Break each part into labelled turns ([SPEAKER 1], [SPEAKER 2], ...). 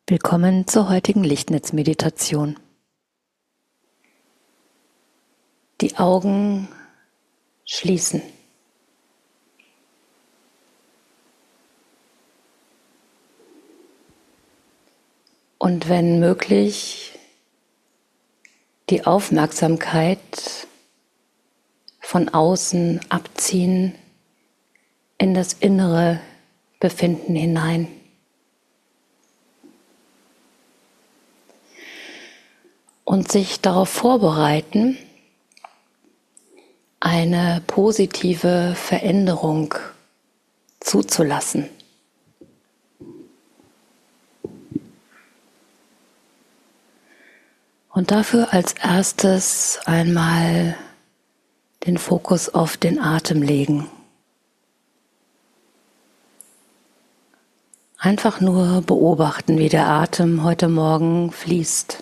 [SPEAKER 1] Willkommen zur heutigen Lichtnetzmeditation. Die Augen schließen. Und wenn möglich, die Aufmerksamkeit von außen abziehen in das innere Befinden hinein. Und sich darauf vorbereiten, eine positive Veränderung zuzulassen. Und dafür als erstes einmal den Fokus auf den Atem legen. Einfach nur beobachten, wie der Atem heute Morgen fließt.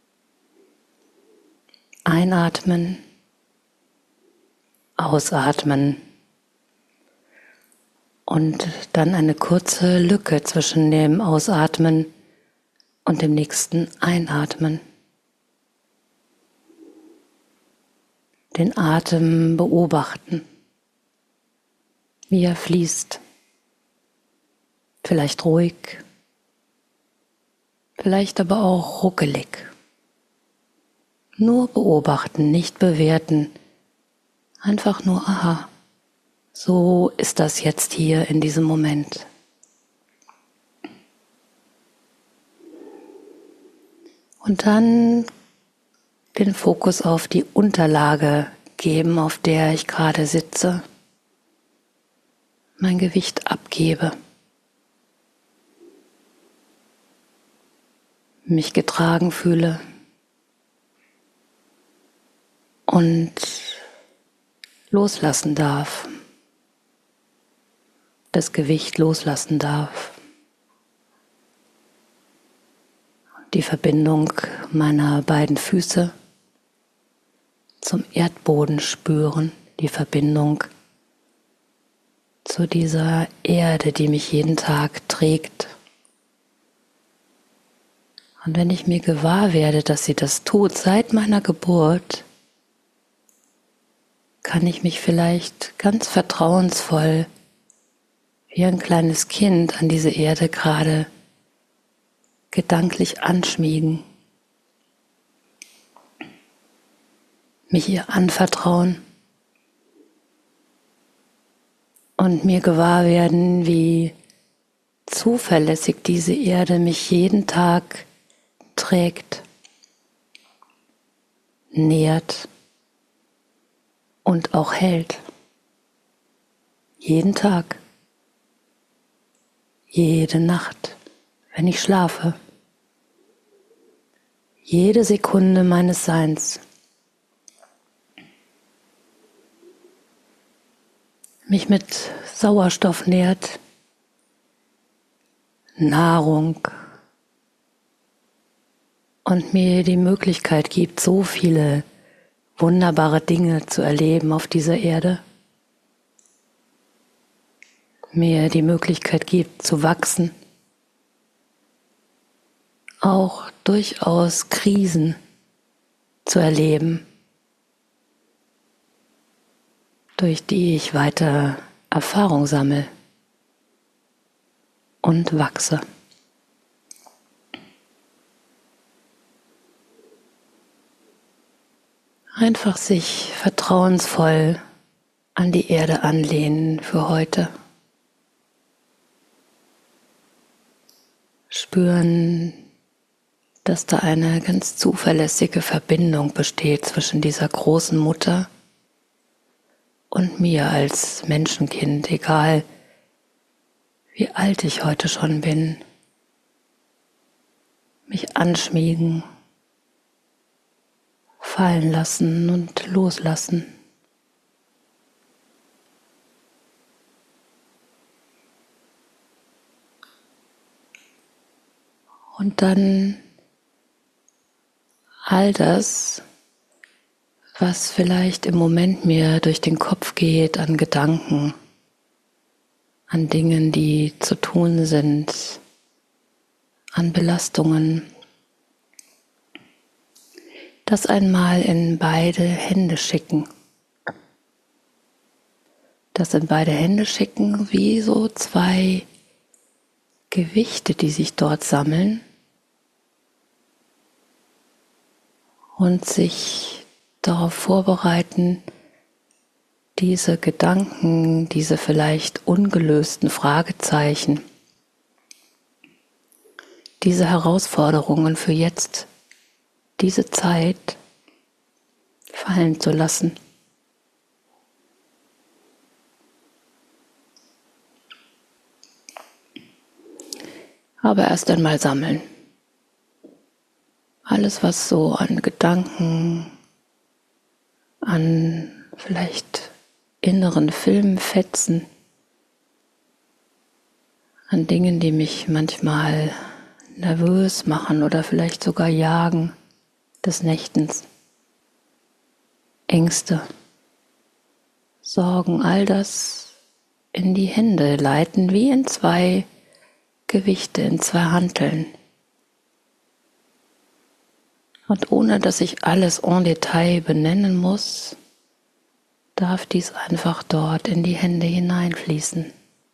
[SPEAKER 1] Einatmen, ausatmen und dann eine kurze Lücke zwischen dem Ausatmen und dem nächsten Einatmen. Den Atem beobachten, wie er fließt. Vielleicht ruhig, vielleicht aber auch ruckelig. Nur beobachten, nicht bewerten. Einfach nur, aha, so ist das jetzt hier in diesem Moment. Und dann den Fokus auf die Unterlage geben, auf der ich gerade sitze, mein Gewicht abgebe, mich getragen fühle und loslassen darf, das Gewicht loslassen darf, die Verbindung meiner beiden Füße zum Erdboden spüren, die Verbindung zu dieser Erde, die mich jeden Tag trägt. Und wenn ich mir gewahr werde, dass sie das tut seit meiner Geburt, kann ich mich vielleicht ganz vertrauensvoll wie ein kleines Kind an diese Erde gerade gedanklich anschmiegen, mich ihr anvertrauen und mir gewahr werden, wie zuverlässig diese Erde mich jeden Tag trägt, nährt und auch hält. Jeden Tag, jede Nacht, wenn ich schlafe, jede Sekunde meines Seins. Mich mit Sauerstoff nährt, Nahrung und mir die Möglichkeit gibt, so viele wunderbare Dinge zu erleben auf dieser Erde. Mir die Möglichkeit gibt, zu wachsen, auch durchaus Krisen zu erleben, durch die ich weiter Erfahrung sammle und wachse. Einfach sich vertrauensvoll an die Erde anlehnen für heute. Spüren, dass da eine ganz zuverlässige Verbindung besteht zwischen dieser großen Mutter und mir als Menschenkind, egal wie alt ich heute schon bin. Mich anschmiegen, fallen lassen und loslassen. Und dann all das, was vielleicht im Moment mir durch den Kopf geht an Gedanken, an Dingen, die zu tun sind, an Belastungen, das einmal in beide Hände schicken. Das in beide Hände schicken, wie so zwei Gewichte, die sich dort sammeln und sich darauf vorbereiten, diese Gedanken, diese vielleicht ungelösten Fragezeichen, diese Herausforderungen für jetzt, diese Zeit fallen zu lassen. Aber erst einmal sammeln. Alles, was so an Gedanken, an vielleicht inneren Filmfetzen, an Dingen, die mich manchmal nervös machen oder vielleicht sogar jagen, des Nächtens, Ängste, Sorgen, all das in die Hände leiten, wie in zwei Gewichte, in zwei Hanteln. Und ohne dass ich alles en Detail benennen muss, darf dies einfach dort in die Hände hineinfließen.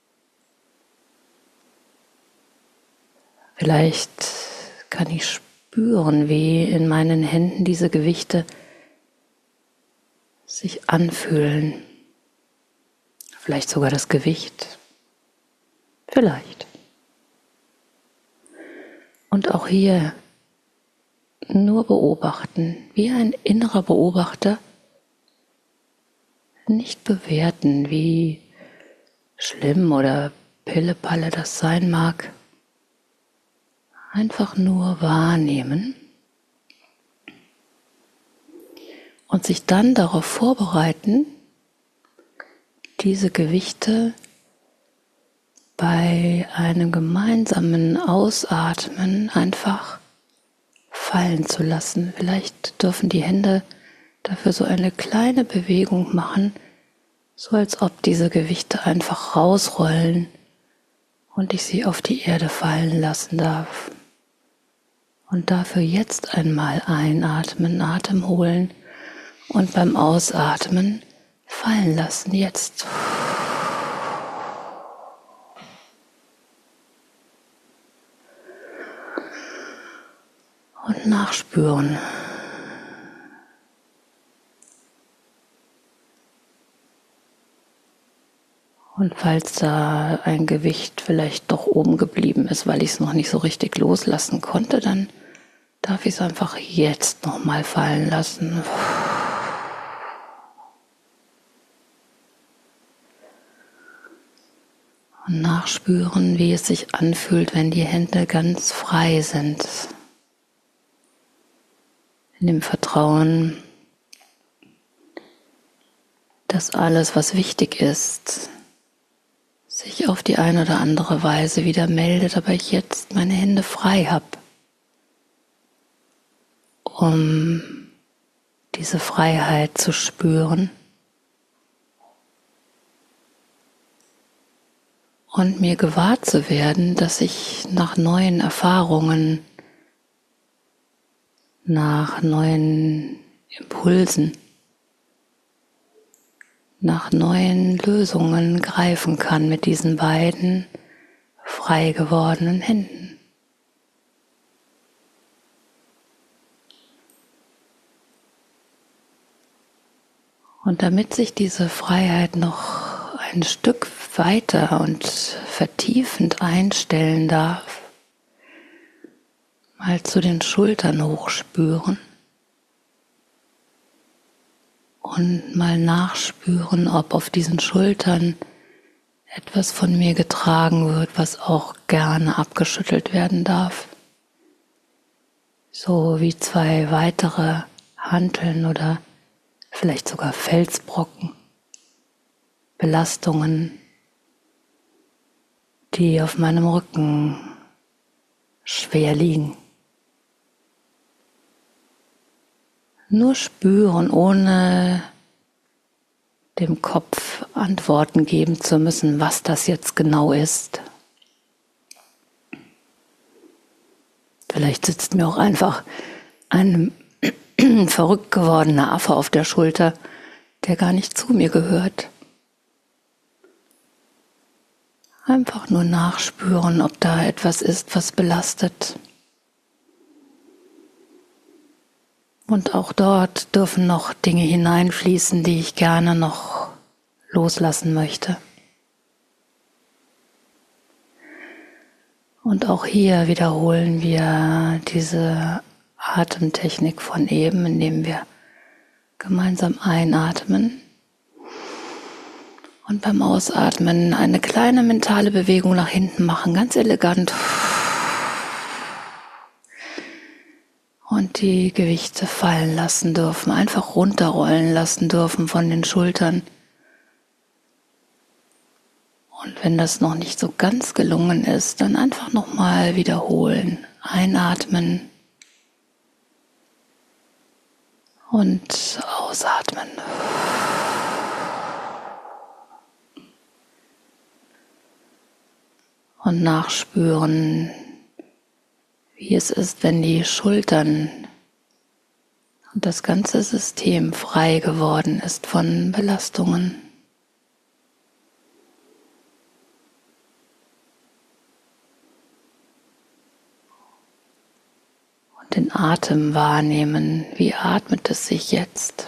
[SPEAKER 1] Vielleicht kann ich spüren, wie in meinen Händen diese Gewichte sich anfühlen. Vielleicht sogar das Gewicht. Vielleicht. Und auch hier nur beobachten, wie ein innerer Beobachter, nicht bewerten, wie schlimm oder Pillepalle das sein mag. Einfach nur wahrnehmen und sich dann darauf vorbereiten, diese Gewichte bei einem gemeinsamen Ausatmen einfach fallen zu lassen. Vielleicht dürfen die Hände dafür so eine kleine Bewegung machen, so als ob diese Gewichte einfach rausrollen und ich sie auf die Erde fallen lassen darf. Und dafür jetzt einmal einatmen, Atem holen und beim Ausatmen fallen lassen. Jetzt. Und nachspüren. Und falls da ein Gewicht vielleicht doch oben geblieben ist, weil ich es noch nicht so richtig loslassen konnte, dann darf ich es einfach jetzt nochmal fallen lassen. Und nachspüren, wie es sich anfühlt, wenn die Hände ganz frei sind. In dem Vertrauen, dass alles, was wichtig ist, sich auf die eine oder andere Weise wieder meldet, aber ich jetzt meine Hände frei habe, um diese Freiheit zu spüren und mir gewahr zu werden, dass ich nach neuen Erfahrungen, nach neuen Impulsen, nach neuen Lösungen greifen kann mit diesen beiden frei gewordenen Händen. Und damit sich diese Freiheit noch ein Stück weiter und vertiefend einstellen darf, mal zu den Schultern hochspüren und mal nachspüren, ob auf diesen Schultern etwas von mir getragen wird, was auch gerne abgeschüttelt werden darf. So wie zwei weitere Hanteln oder vielleicht sogar Felsbrocken, Belastungen, die auf meinem Rücken schwer liegen. Nur spüren, ohne dem Kopf Antworten geben zu müssen, was das jetzt genau ist. Vielleicht sitzt mir auch einfach ein verrückt gewordener Affe auf der Schulter, der gar nicht zu mir gehört. Einfach nur nachspüren, ob da etwas ist, was belastet. Und auch dort dürfen noch Dinge hineinfließen, die ich gerne noch loslassen möchte. Und auch hier wiederholen wir diese Atemtechnik von eben, indem wir gemeinsam einatmen und beim Ausatmen eine kleine mentale Bewegung nach hinten machen, ganz elegant. Und die Gewichte fallen lassen dürfen, einfach runterrollen lassen dürfen von den Schultern. Und wenn das noch nicht so ganz gelungen ist, dann einfach nochmal wiederholen. Einatmen und ausatmen. Und nachspüren, wie es ist, wenn die Schultern und das ganze System frei geworden ist von Belastungen. Und den Atem wahrnehmen. Wie atmet es sich jetzt?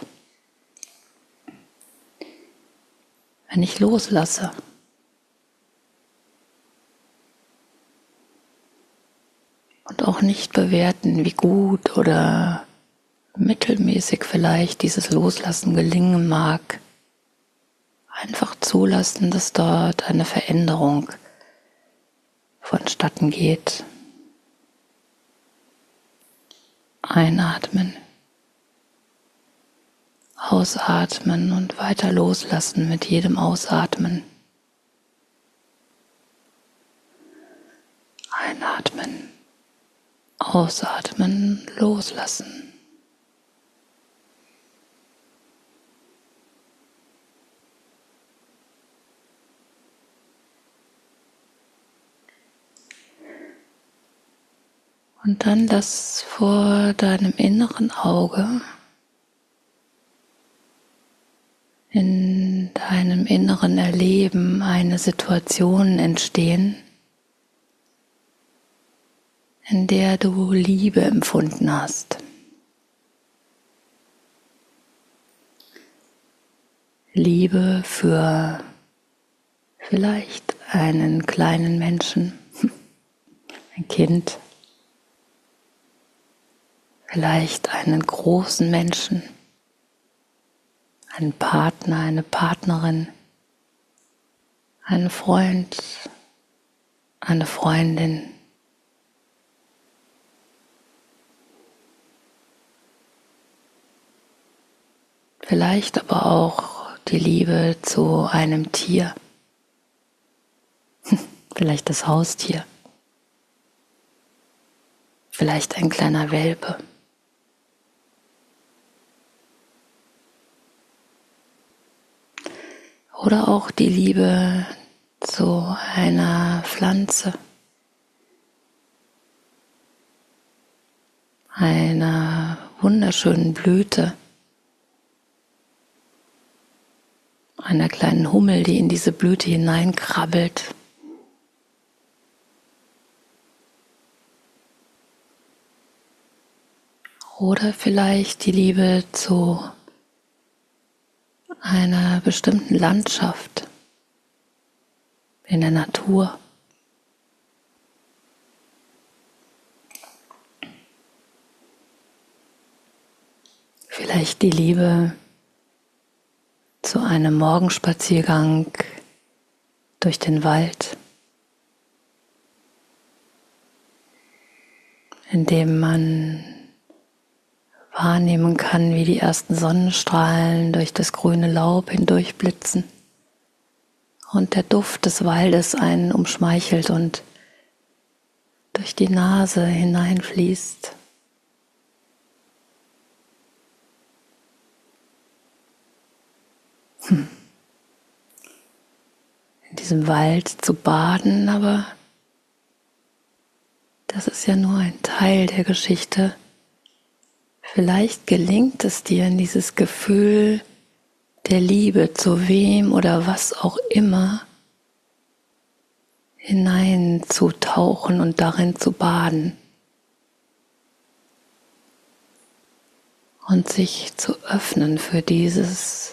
[SPEAKER 1] Wenn ich loslasse. Und auch nicht bewerten, wie gut oder mittelmäßig vielleicht dieses Loslassen gelingen mag. Einfach zulassen, dass dort eine Veränderung vonstatten geht. Einatmen, ausatmen und weiter loslassen mit jedem Ausatmen. Einatmen, ausatmen, loslassen. Und dann lass vor deinem inneren Auge, in deinem inneren Erleben eine Situation entstehen, in der du Liebe empfunden hast. Liebe für vielleicht einen kleinen Menschen, ein Kind, vielleicht einen großen Menschen, einen Partner, eine Partnerin, einen Freund, eine Freundin. Vielleicht aber auch die Liebe zu einem Tier, vielleicht das Haustier, vielleicht ein kleiner Welpe. Oder auch die Liebe zu einer Pflanze, einer wunderschönen Blüte, einer kleinen Hummel, die in diese Blüte hineinkrabbelt. Oder vielleicht die Liebe zu einer bestimmten Landschaft in der Natur. Vielleicht die Liebe zu einem Morgenspaziergang durch den Wald, in dem man wahrnehmen kann, wie die ersten Sonnenstrahlen durch das grüne Laub hindurchblitzen und der Duft des Waldes einen umschmeichelt und durch die Nase hineinfließt. In diesem Wald zu baden, aber das ist ja nur ein Teil der Geschichte. Vielleicht gelingt es dir, in dieses Gefühl der Liebe zu wem oder was auch immer hineinzutauchen und darin zu baden und sich zu öffnen für dieses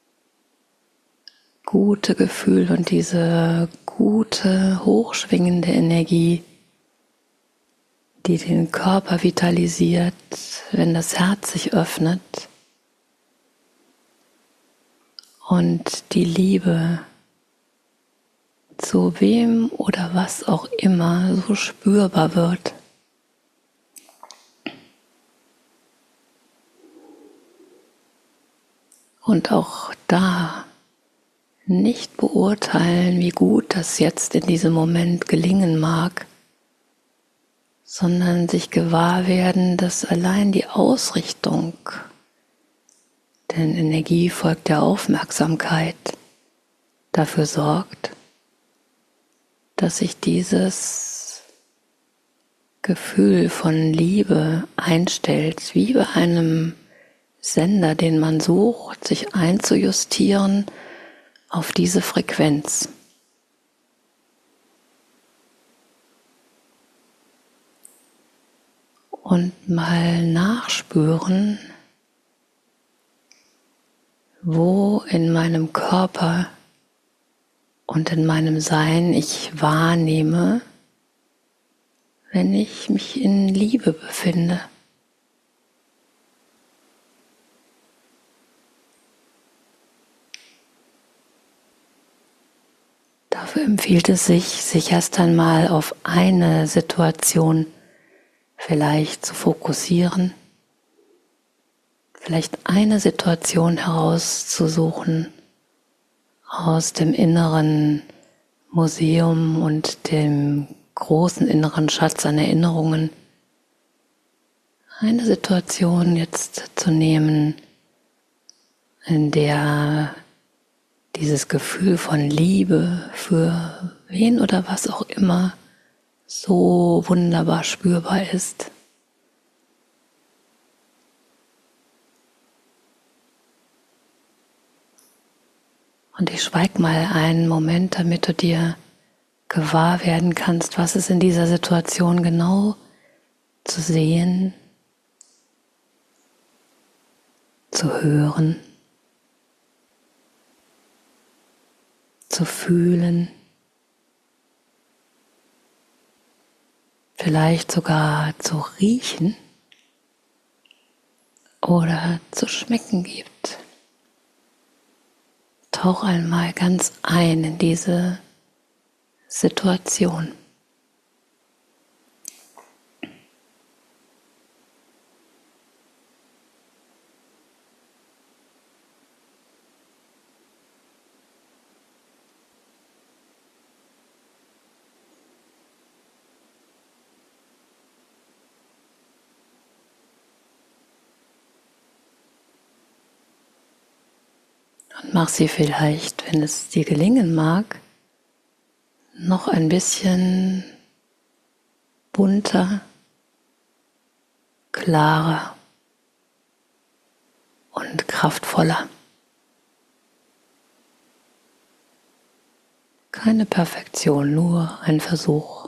[SPEAKER 1] gute Gefühl und diese gute, hochschwingende Energie, die den Körper vitalisiert, wenn das Herz sich öffnet und die Liebe zu wem oder was auch immer so spürbar wird. Und auch da nicht beurteilen, wie gut das jetzt in diesem Moment gelingen mag, sondern sich gewahr werden, dass allein die Ausrichtung, denn Energie folgt der Aufmerksamkeit, dafür sorgt, dass sich dieses Gefühl von Liebe einstellt, wie bei einem Sender, den man sucht, sich einzujustieren auf diese Frequenz. Und mal nachspüren, wo in meinem Körper und in meinem Sein ich wahrnehme, wenn ich mich in Liebe befinde. Dafür empfiehlt es sich erst einmal auf eine Situation vielleicht zu fokussieren, vielleicht eine Situation herauszusuchen aus dem inneren Museum und dem großen inneren Schatz an Erinnerungen. Eine Situation jetzt zu nehmen, in der dieses Gefühl von Liebe für wen oder was auch immer so wunderbar spürbar ist. Und ich schweige mal einen Moment, damit du dir gewahr werden kannst, was es in dieser Situation genau zu sehen, zu hören, zu fühlen, vielleicht sogar zu riechen oder zu schmecken gibt. Tauch einmal ganz ein in diese Situation. Und mach sie vielleicht, wenn es dir gelingen mag, noch ein bisschen bunter, klarer und kraftvoller. Keine Perfektion, nur ein Versuch.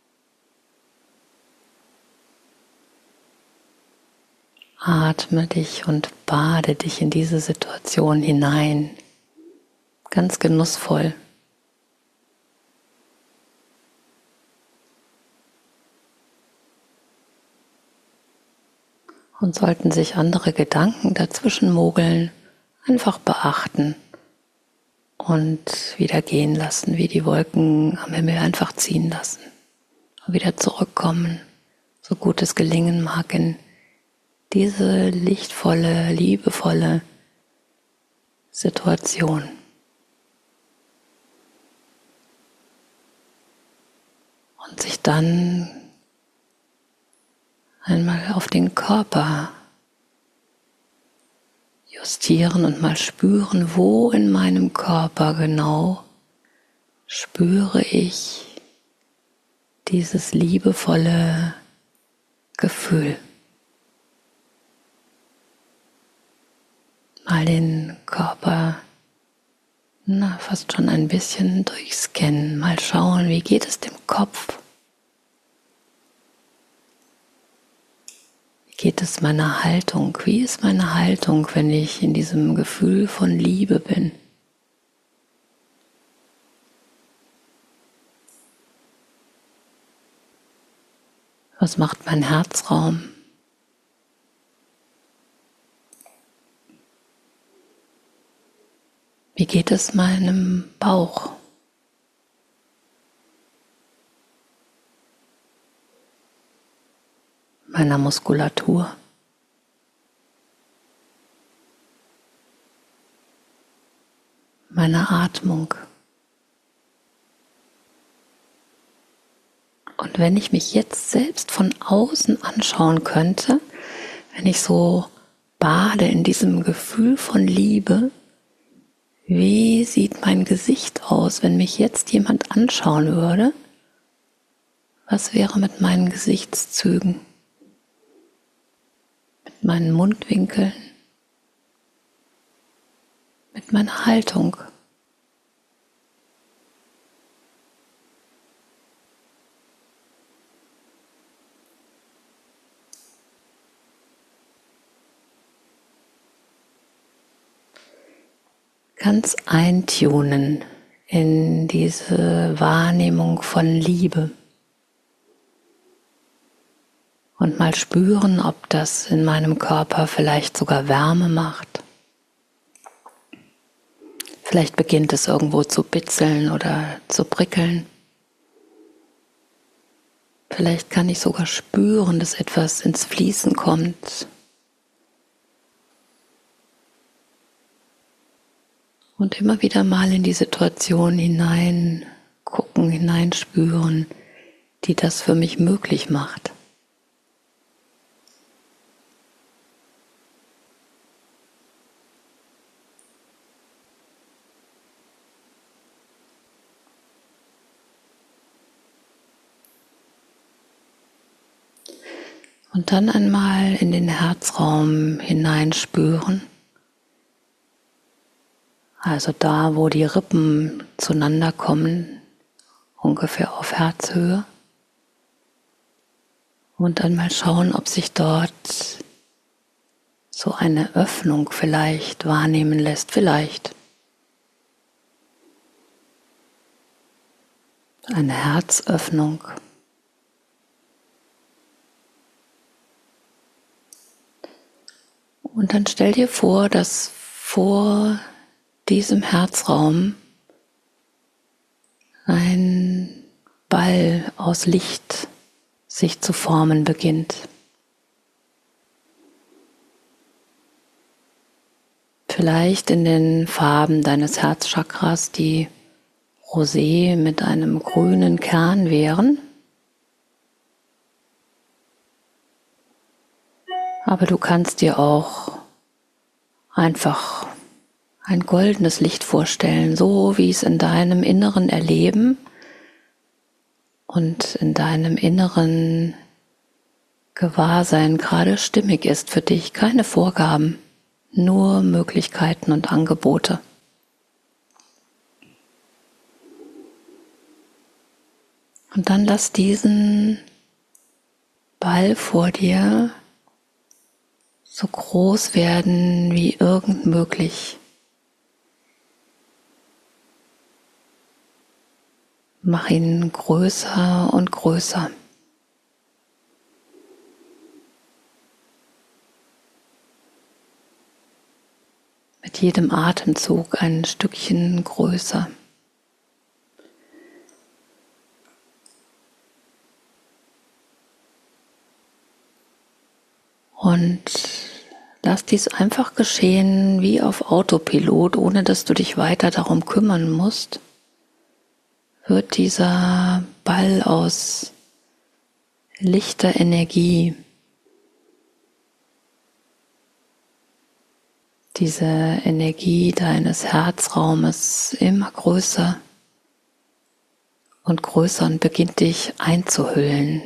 [SPEAKER 1] Atme dich und bade dich in diese Situation hinein, ganz genussvoll. Und sollten sich andere Gedanken dazwischen mogeln, einfach beachten und wieder gehen lassen, wie die Wolken am Himmel einfach ziehen lassen. Und wieder zurückkommen, so gut es gelingen mag, in diese lichtvolle, liebevolle Situation. Und sich dann einmal auf den Körper justieren und mal spüren, wo in meinem Körper genau spüre ich dieses liebevolle Gefühl. Mal den Körper fast schon ein bisschen durchscannen, mal schauen, wie geht es dem Kopf? Wie geht es meiner Haltung? Wie ist meine Haltung, wenn ich in diesem Gefühl von Liebe bin? Was macht mein Herzraum? Wie geht es meinem Bauch? Meiner Muskulatur? Meiner Atmung? Und wenn ich mich jetzt selbst von außen anschauen könnte, wenn ich so bade in diesem Gefühl von Liebe, wie sieht mein Gesicht aus, wenn mich jetzt jemand anschauen würde? Was wäre mit meinen Gesichtszügen, mit meinen Mundwinkeln, mit meiner Haltung? Ganz eintunen in diese Wahrnehmung von Liebe und mal spüren, ob das in meinem Körper vielleicht sogar Wärme macht. Vielleicht beginnt es irgendwo zu bitzeln oder zu prickeln. Vielleicht kann ich sogar spüren, dass etwas ins Fließen kommt. Und immer wieder mal in die Situation hinein gucken, hineinspüren, die das für mich möglich macht. Und dann einmal in den Herzraum hineinspüren. Also da, wo die Rippen zueinander kommen, ungefähr auf Herzhöhe. Und dann mal schauen, ob sich dort so eine Öffnung vielleicht wahrnehmen lässt. Vielleicht eine Herzöffnung. Und dann stell dir vor, dass vor diesem Herzraum ein Ball aus Licht sich zu formen beginnt. Vielleicht in den Farben deines Herzchakras, die rosé mit einem grünen Kern wären. Aber du kannst dir auch einfach ein goldenes Licht vorstellen, so wie es in deinem inneren Erleben und in deinem inneren Gewahrsein gerade stimmig ist für dich. Keine Vorgaben, nur Möglichkeiten und Angebote. Und dann lass diesen Ball vor dir so groß werden wie irgend möglich. Mach ihn größer und größer. Mit jedem Atemzug ein Stückchen größer. Und lass dies einfach geschehen wie auf Autopilot, ohne dass du dich weiter darum kümmern musst. Wird dieser Ball aus lichter Energie, diese Energie deines Herzraumes immer größer und größer und beginnt dich einzuhüllen.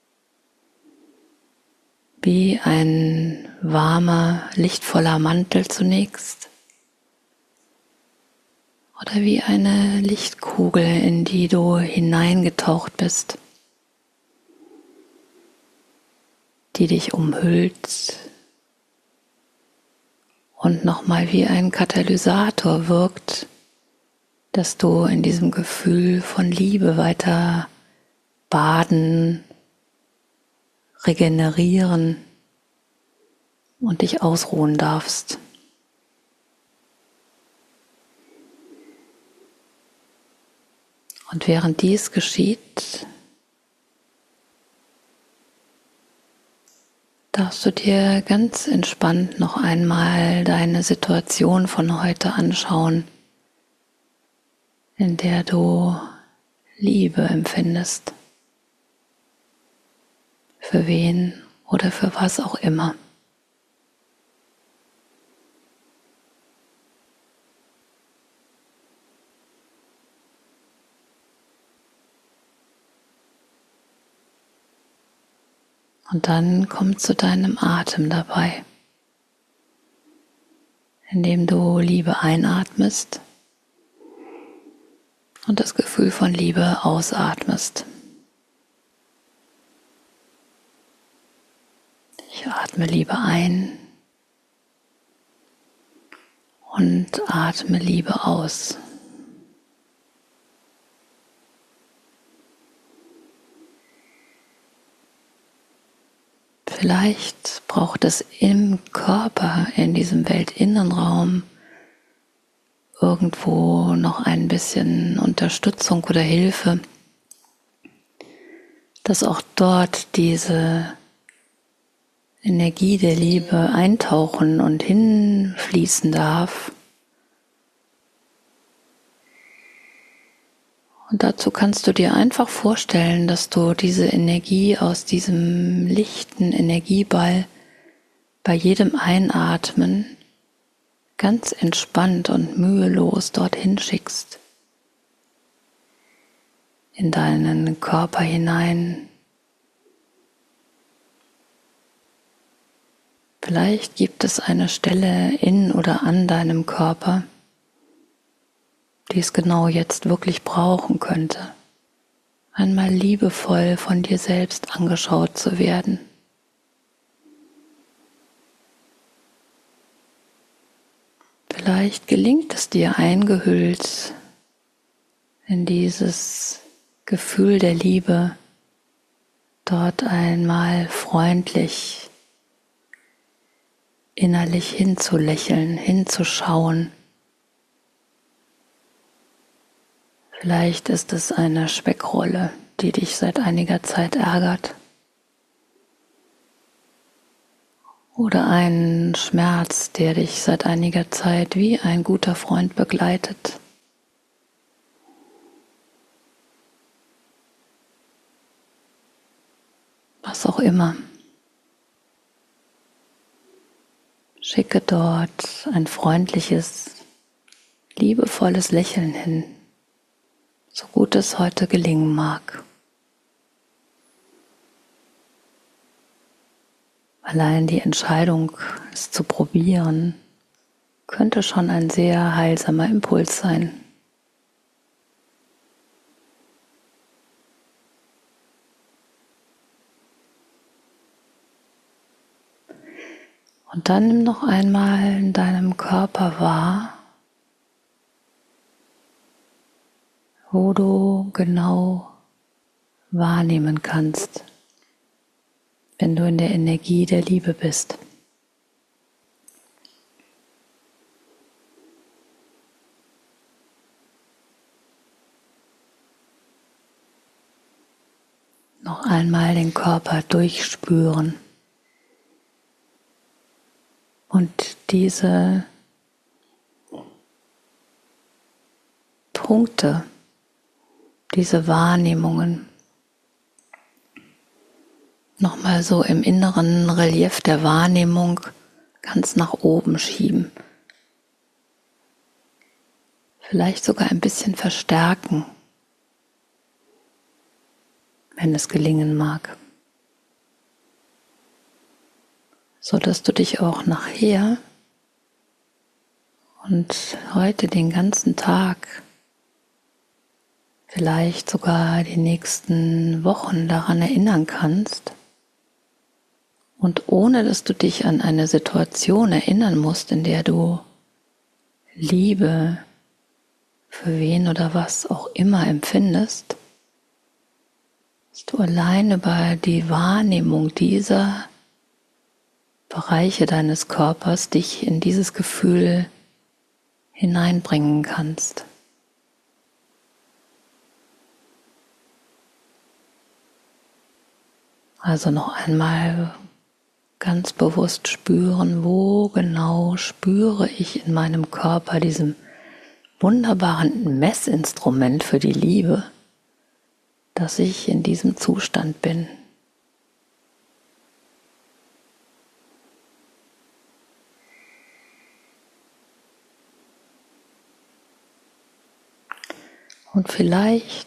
[SPEAKER 1] Wie ein warmer, lichtvoller Mantel zunächst oder wie eine Lichtkugel, in die du hineingetaucht bist, die dich umhüllt und nochmal wie ein Katalysator wirkt, dass du in diesem Gefühl von Liebe weiter baden, regenerieren und dich ausruhen darfst. Und während dies geschieht, darfst du dir ganz entspannt noch einmal deine Situation von heute anschauen, in der du Liebe empfindest. Für wen oder für was auch immer. Und dann komm zu deinem Atem dabei, indem du Liebe einatmest und das Gefühl von Liebe ausatmest. Ich atme Liebe ein und atme Liebe aus. Vielleicht braucht es im Körper, in diesem Weltinnenraum, irgendwo noch ein bisschen Unterstützung oder Hilfe, dass auch dort diese Energie der Liebe eintauchen und hinfließen darf. Und dazu kannst du dir einfach vorstellen, dass du diese Energie aus diesem lichten Energieball bei jedem Einatmen ganz entspannt und mühelos dorthin schickst, in deinen Körper hinein. Vielleicht gibt es eine Stelle in oder an deinem Körper, die es genau jetzt wirklich brauchen könnte, einmal liebevoll von dir selbst angeschaut zu werden. Vielleicht gelingt es dir, eingehüllt in dieses Gefühl der Liebe, dort einmal freundlich innerlich hinzulächeln, hinzuschauen. Vielleicht ist es eine Speckrolle, die dich seit einiger Zeit ärgert. Oder ein Schmerz, der dich seit einiger Zeit wie ein guter Freund begleitet. Was auch immer. Schicke dort ein freundliches, liebevolles Lächeln hin, so gut es heute gelingen mag. Allein die Entscheidung, es zu probieren, könnte schon ein sehr heilsamer Impuls sein. Und dann nimm noch einmal in deinem Körper wahr, wo du genau wahrnehmen kannst, wenn du in der Energie der Liebe bist. Noch einmal den Körper durchspüren und diese Punkte, diese Wahrnehmungen nochmal so im inneren Relief der Wahrnehmung ganz nach oben schieben. Vielleicht sogar ein bisschen verstärken. wenn es gelingen mag, so dass du dich auch nachher und heute den ganzen Tag, vielleicht sogar die nächsten Wochen daran erinnern kannst und ohne dass du dich an eine Situation erinnern musst, in der du Liebe für wen oder was auch immer empfindest, dass du allein über die Wahrnehmung dieser Bereiche deines Körpers dich in dieses Gefühl hineinbringen kannst. Also noch einmal ganz bewusst spüren, wo genau spüre ich in meinem Körper, diesem wunderbaren Messinstrument für die Liebe, dass ich in diesem Zustand bin. Und vielleicht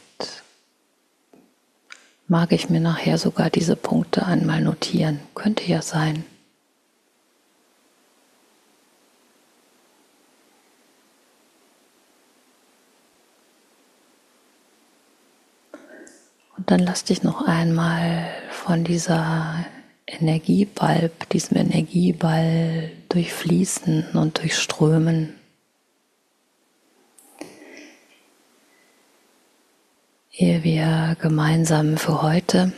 [SPEAKER 1] mag ich mir nachher sogar diese Punkte einmal notieren. Könnte ja sein. Und dann lass dich noch einmal von diesem Energieball durchfließen und durchströmen. Ehe wir gemeinsam für heute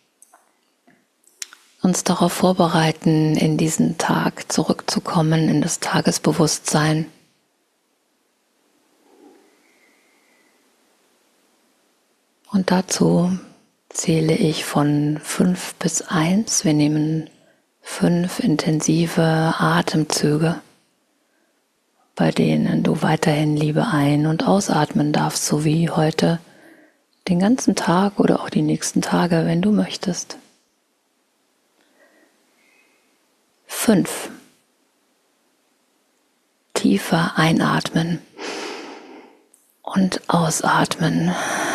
[SPEAKER 1] uns darauf vorbereiten, in diesen Tag zurückzukommen, in das Tagesbewusstsein. Und dazu zähle ich von 5 bis 1. Wir nehmen 5 intensive Atemzüge, bei denen du weiterhin Liebe ein- und ausatmen darfst, so wie heute den ganzen Tag oder auch die nächsten Tage, wenn du möchtest. 5. Tiefer einatmen und ausatmen.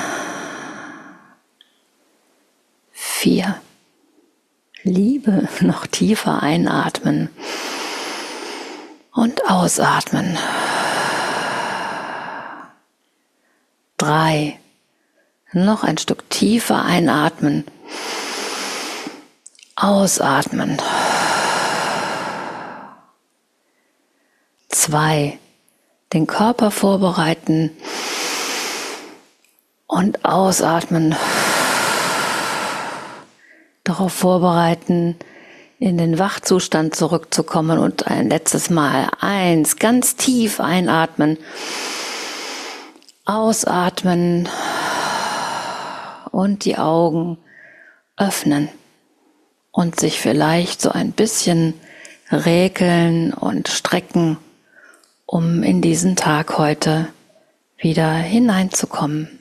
[SPEAKER 1] 4. Liebe noch tiefer einatmen und ausatmen. 3. Noch ein Stück tiefer einatmen, ausatmen. 2. Den Körper vorbereiten und ausatmen. Darauf vorbereiten, in den Wachzustand zurückzukommen und ein letztes Mal 1, ganz tief einatmen, ausatmen und die Augen öffnen und sich vielleicht so ein bisschen räkeln und strecken, um in diesen Tag heute wieder hineinzukommen.